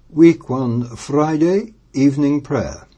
Week 1, Friday, Evening Prayer.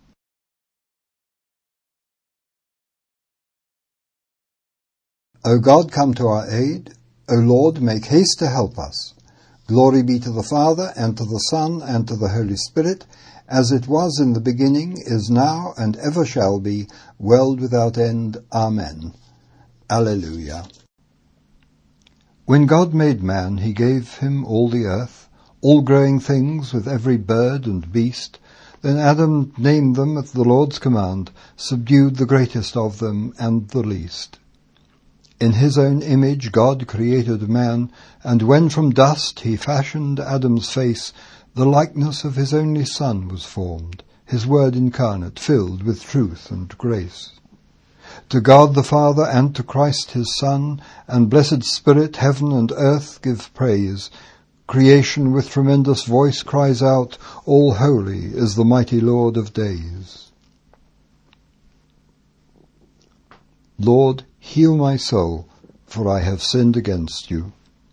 O God, come to our aid. O Lord, make haste to help us. Glory be to the Father, and to the Son, and to the Holy Spirit, as it was in the beginning, is now, and ever shall be, world without end. Amen. Alleluia. When God made man, he gave him all the earth, all growing things with every bird and beast. Then Adam named them at the Lord's command, subdued the greatest of them and the least. In his own image God created man, and when from dust he fashioned Adam's face, the likeness of his only Son was formed, his word incarnate, filled with truth and grace. To God the Father and to Christ his Son, and blessed Spirit, heaven and earth give praise. Creation with tremendous voice cries out, all holy is the mighty Lord of days. Lord, heal my soul, for I have sinned against you.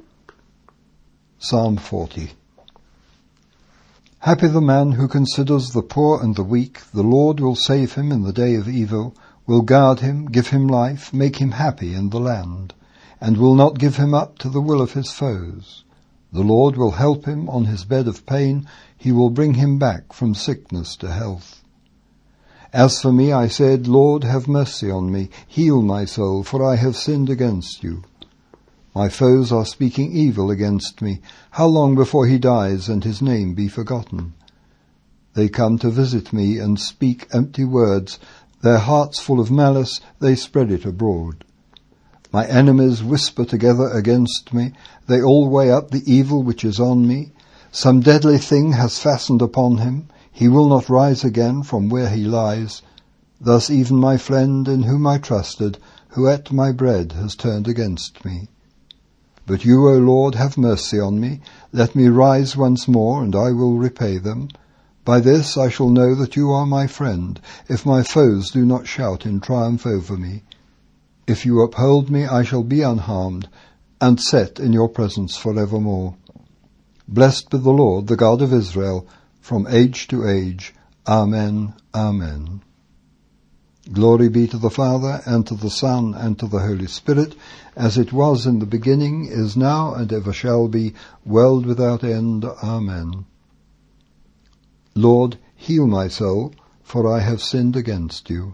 Psalm 40. Happy the man who considers the poor and the weak. The Lord will save him in the day of evil, will guard him, give him life, make him happy in the land, and will not give him up to the will of his foes. The Lord will help him on his bed of pain. He will bring him back from sickness to health. As for me, I said, Lord, have mercy on me. Heal my soul, for I have sinned against you. My foes are speaking evil against me. How long before he dies and his name be forgotten? They come to visit me and speak empty words. Their hearts full of malice, they spread it abroad. My enemies whisper together against me. They all weigh up the evil which is on me. Some deadly thing has fastened upon him. He will not rise again from where he lies. Thus even my friend in whom I trusted, who ate my bread, has turned against me. But you, O Lord, have mercy on me. Let me rise once more, and I will repay them. By this I shall know that you are my friend, if my foes do not shout in triumph over me. If you uphold me, I shall be unharmed, and set in your presence forevermore. Blessed be the Lord, the God of Israel, from age to age. Amen, amen. Glory be to the Father, and to the Son, and to the Holy Spirit, as it was in the beginning, is now, and ever shall be, world without end. Amen. Lord, heal my soul, for I have sinned against you.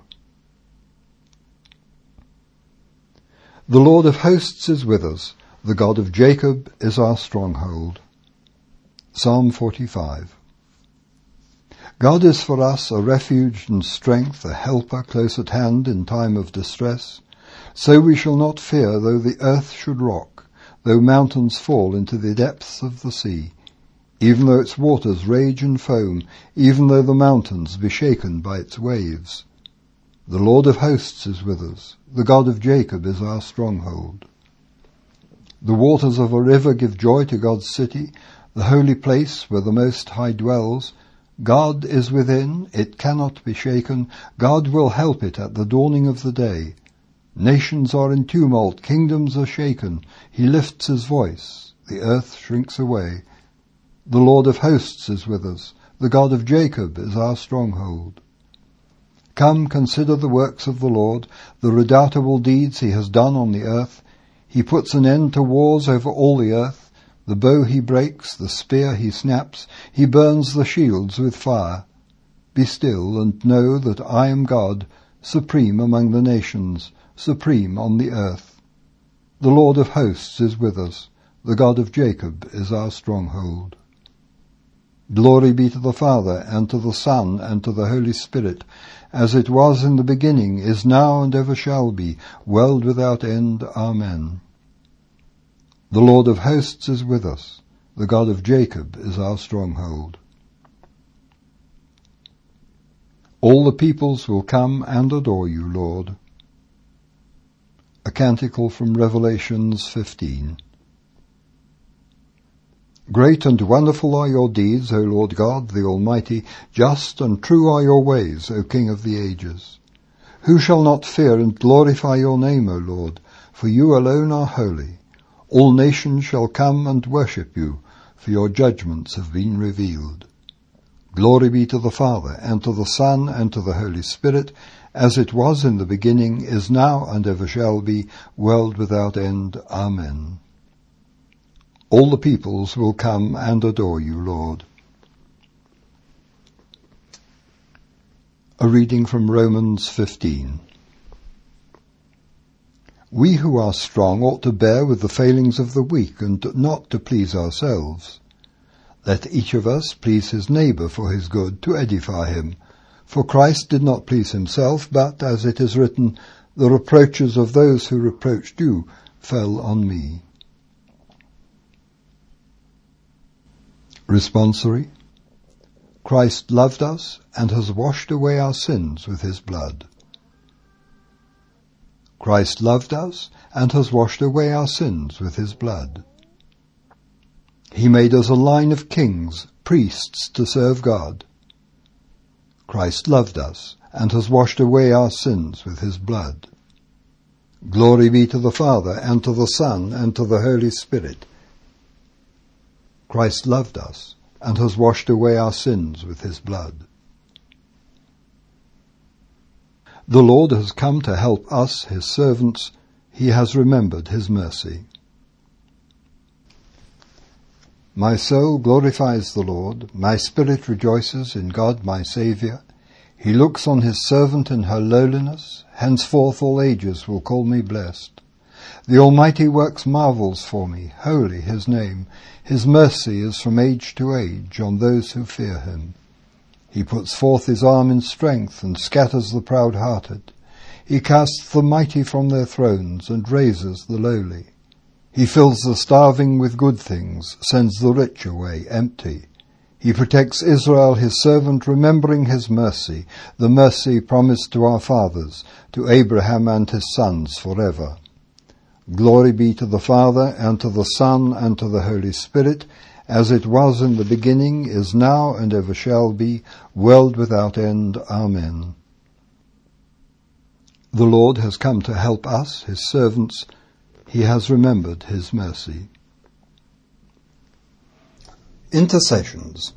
The Lord of hosts is with us. The God of Jacob is our stronghold. Psalm 45. God is for us a refuge and strength, a helper close at hand in time of distress. So we shall not fear, though the earth should rock, though mountains fall into the depths of the sea, even though its waters rage and foam, even though the mountains be shaken by its waves. The Lord of hosts is with us. The God of Jacob is our stronghold. The waters of a river give joy to God's city, the holy place where the Most High dwells. God is within, it cannot be shaken. God will help it at the dawning of the day. Nations are in tumult, kingdoms are shaken. He lifts his voice, the earth shrinks away. The Lord of hosts is with us. The God of Jacob is our stronghold. Come, consider the works of the Lord, the redoubtable deeds he has done on the earth. He puts an end to wars over all the earth. The bow he breaks, the spear he snaps. He burns the shields with fire. Be still and know that I am God, supreme among the nations, supreme on the earth. The Lord of hosts is with us. The God of Jacob is our stronghold. Glory be to the Father, and to the Son, and to the Holy Spirit, as it was in the beginning, is now, and ever shall be, world without end. Amen. The Lord of hosts is with us. The God of Jacob is our stronghold. All the peoples will come and adore you, Lord. A canticle from Revelations 15. Great and wonderful are your deeds, O Lord God, the Almighty. Just and true are your ways, O King of the ages. Who shall not fear and glorify your name, O Lord? For you alone are holy. All nations shall come and worship you, for your judgments have been revealed. Glory be to the Father, and to the Son, and to the Holy Spirit, as it was in the beginning, is now, and ever shall be, world without end. Amen. All the peoples will come and adore you, Lord. A reading from Romans 15. We who are strong ought to bear with the failings of the weak, and not to please ourselves. Let each of us please his neighbour for his good, to edify him. For Christ did not please himself, but, as it is written, the reproaches of those who reproached you fell on me. Responsory. Christ loved us and has washed away our sins with his blood. Christ loved us and has washed away our sins with his blood. He made us a line of kings, priests to serve God. Christ loved us and has washed away our sins with his blood. Glory be to the Father, and to the Son, and to the Holy Spirit. Christ loved us and has washed away our sins with his blood. The Lord has come to help us, his servants. He has remembered his mercy. My soul glorifies the Lord. My spirit rejoices in God my Saviour. He looks on his servant in her lowliness. Henceforth all ages will call me blessed. The Almighty works marvels for me. Holy his name. His mercy is from age to age on those who fear him. He puts forth his arm in strength and scatters the proud-hearted. He casts the mighty from their thrones and raises the lowly. He fills the starving with good things, sends the rich away empty. He protects Israel his servant, remembering his mercy, the mercy promised to our fathers, to Abraham and his sons forever. Glory be to the Father, and to the Son, and to the Holy Spirit, as it was in the beginning, is now, and ever shall be, world without end. Amen. The Lord has come to help us, his servants. He has remembered his mercy. Intercessions.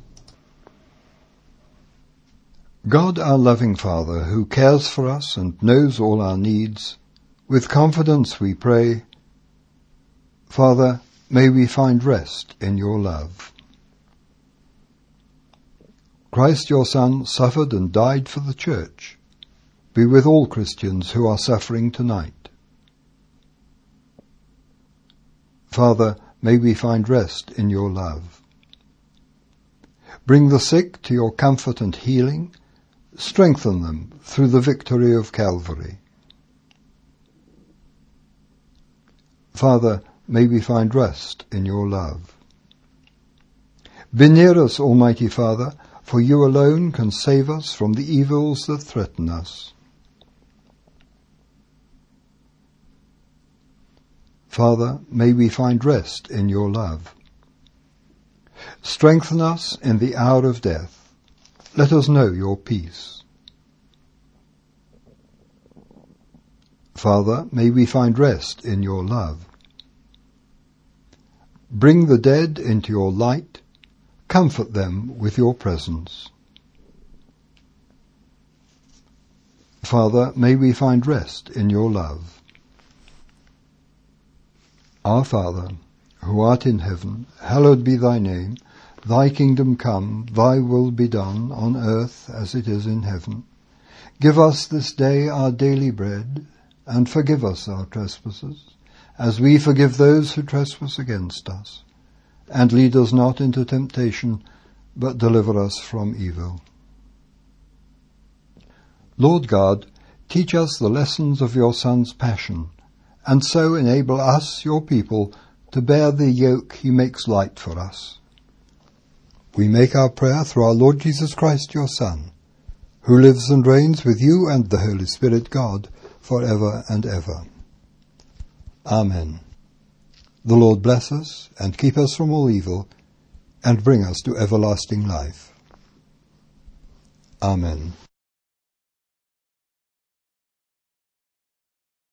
God, our loving Father, who cares for us and knows all our needs, with confidence we pray, Father, may we find rest in your love. Christ your Son suffered and died for the Church. Be with all Christians who are suffering tonight. Father, may we find rest in your love. Bring the sick to your comfort and healing. Strengthen them through the victory of Calvary. Father, may we find rest in your love. Be near us, Almighty Father, for you alone can save us from the evils that threaten us. Father, may we find rest in your love. Strengthen us in the hour of death. Let us know your peace. Father, may we find rest in your love. Bring the dead into your light. Comfort them with your presence. Father, may we find rest in your love. Our Father, who art in heaven, hallowed be thy name. Thy kingdom come, thy will be done, on earth as it is in heaven. Give us this day our daily bread, and forgive us our trespasses, as we forgive those who trespass against us. And lead us not into temptation, but deliver us from evil. Lord God, teach us the lessons of your Son's passion, and so enable us, your people, to bear the yoke he makes light for us. We make our prayer through our Lord Jesus Christ, your Son, who lives and reigns with you and the Holy Spirit, God, for ever and ever. Amen. The Lord bless us and keep us from all evil, and bring us to everlasting life. Amen.